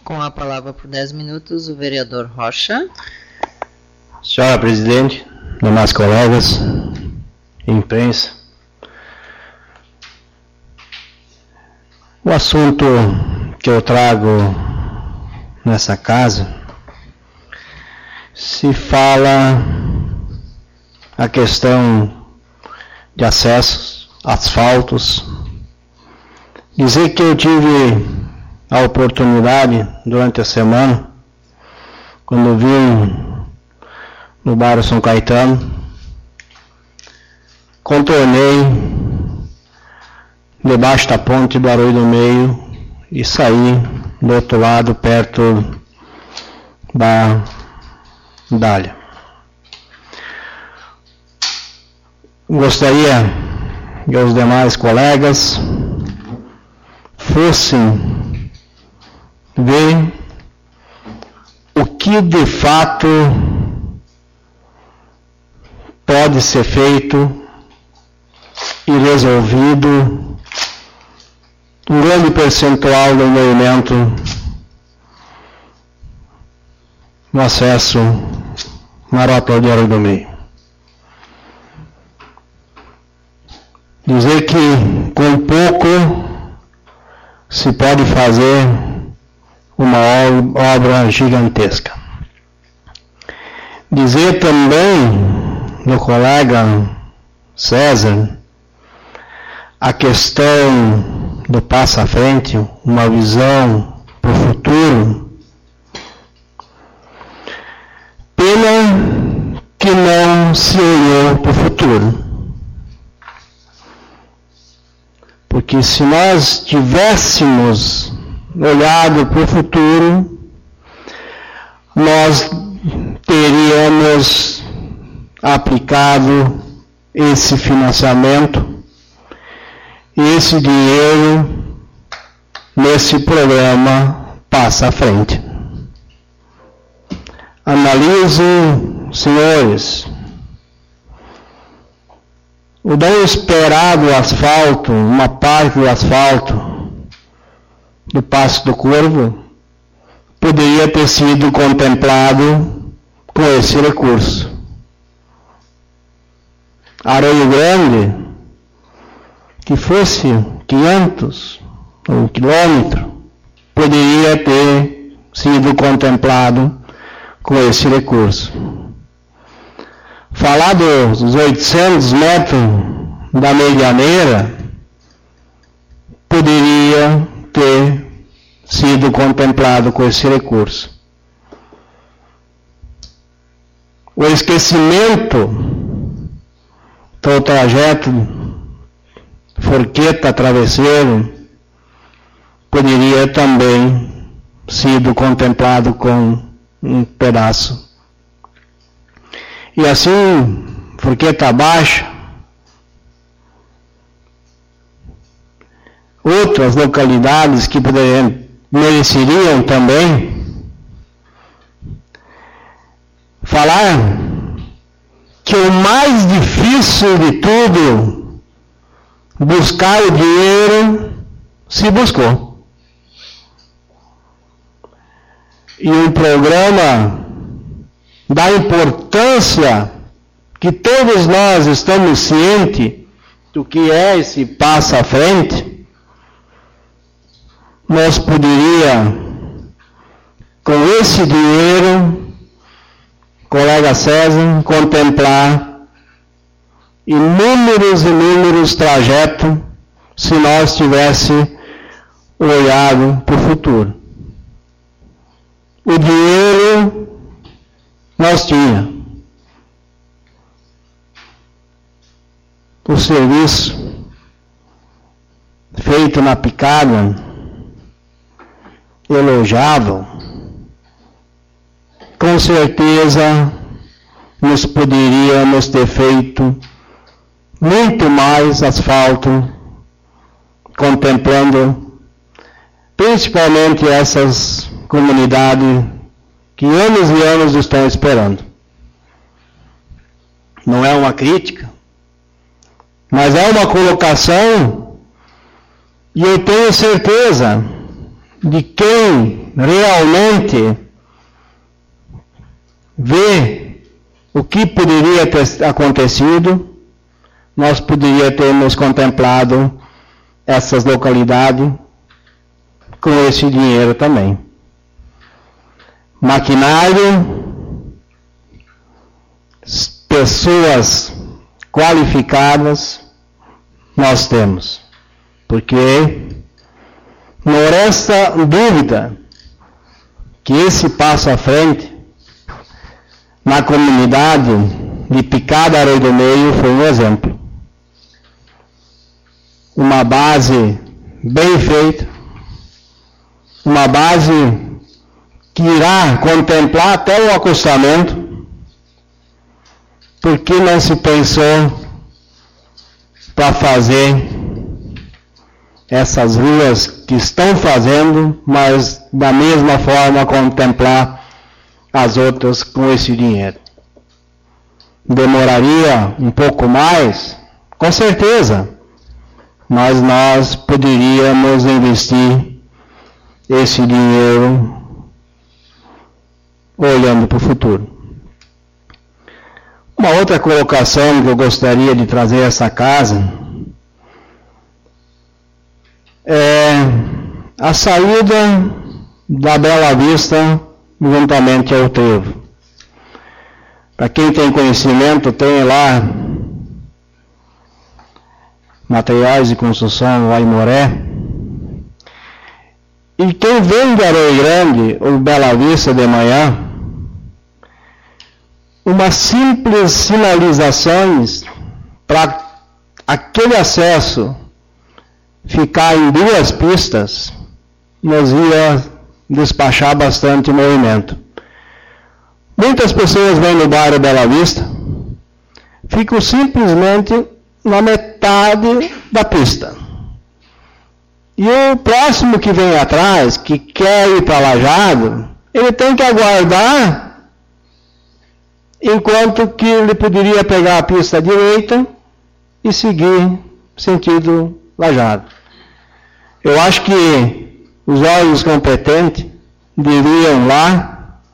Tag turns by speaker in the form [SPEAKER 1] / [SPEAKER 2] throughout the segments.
[SPEAKER 1] Com a palavra por 10 minutos, o vereador Rocha.
[SPEAKER 2] Senhora Presidente, demais colegas, imprensa. O assunto que eu trago nessa casa se fala a questão de acessos, asfaltos. Dizer que eu tive a oportunidade durante a semana, quando vim no bairro São Caetano, contornei debaixo da ponte do Arroio do Meio e saí do outro lado, perto da Dália. Gostaria que os demais colegas fossem ver o que de fato pode ser feito e resolvido um grande percentual do movimento no acesso na rota do Arroio do Meio. Dizer que com pouco se pode fazer uma obra gigantesca. Dizer também do colega César a questão do passo à frente, uma visão para o futuro. Pena que não se olhou para o futuro. Porque se nós tivéssemos olhado para o futuro, nós teríamos aplicado esse financiamento, esse dinheiro nesse programa Passa à Frente. Analisem, senhores, o não esperado asfalto, uma parte do asfalto do Passo do Corvo, poderia ter sido contemplado com esse recurso. Arroio Grande, que fosse 500 ou 1 quilômetro, poderia ter sido contemplado com esse recurso. Falar dos 800 metros da Medianeira, poderia ter sido contemplado com esse recurso. O esquecimento do trajeto Forqueta-Travesseiro poderia também sido contemplado com um pedaço. E assim, Forqueta abaixo, outras localidades que mereceriam também falar que o mais difícil de tudo, buscar o dinheiro, se buscou. E um programa da importância que todos nós estamos cientes do que é esse passo à frente, nós poderia, com esse dinheiro, colega César, contemplar inúmeros trajetos se nós tivéssemos olhado para o futuro. O dinheiro nós tínhamos. O serviço feito na picada, elogiável, com certeza nós poderíamos ter feito muito mais asfalto, contemplando principalmente essas comunidades que anos e anos estão esperando. Não é uma crítica, mas é uma colocação, e eu tenho certeza de quem realmente vê o que poderia ter acontecido, nós poderíamos termos contemplado essas localidades com esse dinheiro também. Maquinário, pessoas qualificadas, nós temos. Porque não resta dúvida que esse passo à frente na comunidade de Picada Areia do Meio foi um exemplo. Uma base bem feita, uma base que irá contemplar até o acostamento, porque não se pensou para fazer essas ruas que estão fazendo, mas da mesma forma contemplar as outras com esse dinheiro. Demoraria um pouco mais, com certeza, mas nós poderíamos investir esse dinheiro olhando para o futuro. Uma outra colocação que eu gostaria de trazer a essa casa é a saída da Bela Vista juntamente ao trevo. Para quem tem conhecimento, tem lá materiais de construção lá em Moré. E quem vem de Areia Grande ou Bela Vista de manhã, umas simples sinalizações para aquele acesso ficar em 2 pistas, nos ia despachar bastante movimento. Muitas pessoas vêm no bairro Bela Vista, ficam simplesmente na metade da pista. E o próximo que vem atrás, que quer ir para Lajeado, ele tem que aguardar, enquanto que ele poderia pegar a pista direita e seguir sentido Lajeado. Eu acho que os órgãos competentes deveriam lá,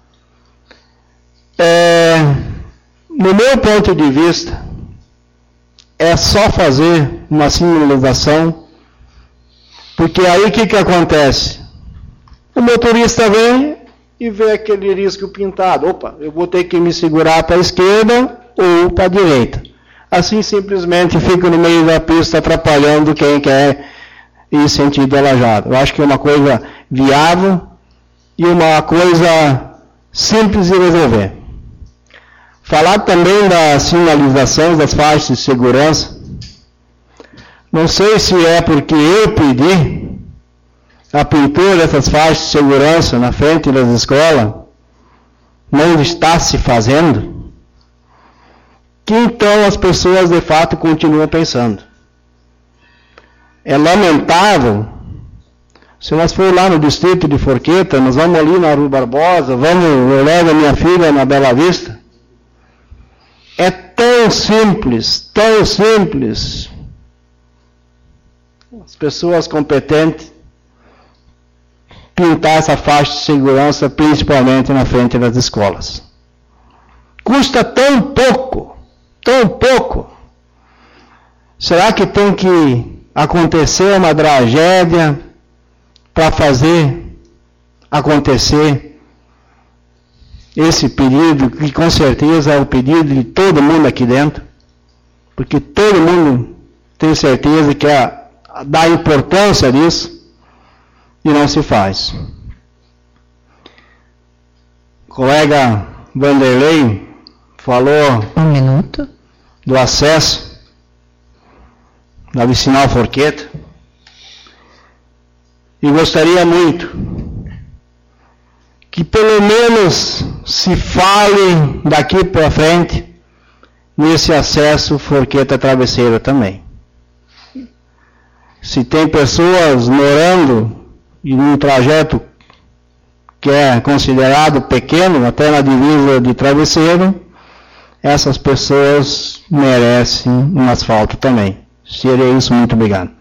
[SPEAKER 2] no meu ponto de vista, é só fazer uma sinalização, porque aí o que acontece? O motorista vem e vê aquele risco pintado. Opa, eu vou ter que me segurar para a esquerda ou para a direita. Assim simplesmente fica no meio da pista atrapalhando quem quer ir sentido Lajeado. Eu acho que é uma coisa viável e uma coisa simples de resolver. Falar também das sinalizações das faixas de segurança. Não sei se é porque eu pedi a pintura dessas faixas de segurança na frente das escolas, não está se fazendo, que então as pessoas de fato continuam pensando. É lamentável, se nós for lá no distrito de Forqueta, nós vamos ali na Rua Barbosa, eu levo a minha filha na Bela Vista, é tão simples, as pessoas competentes pintar essa faixa de segurança, principalmente na frente das escolas. Custa tão pouco. Será que tem que acontecer uma tragédia para fazer acontecer esse pedido, que com certeza é o pedido de todo mundo aqui dentro? Porque todo mundo tem certeza que dá importância disso e não se faz. O colega Vanderlei falou
[SPEAKER 1] 1 minuto
[SPEAKER 2] do acesso da vicinal Forqueta e gostaria muito que pelo menos se fale daqui para frente nesse acesso Forqueta Travesseira também. Se tem pessoas morando em um trajeto que é considerado pequeno, até na divisa de Travesseiro, essas pessoas merecem um asfalto também. Seria isso, muito obrigado.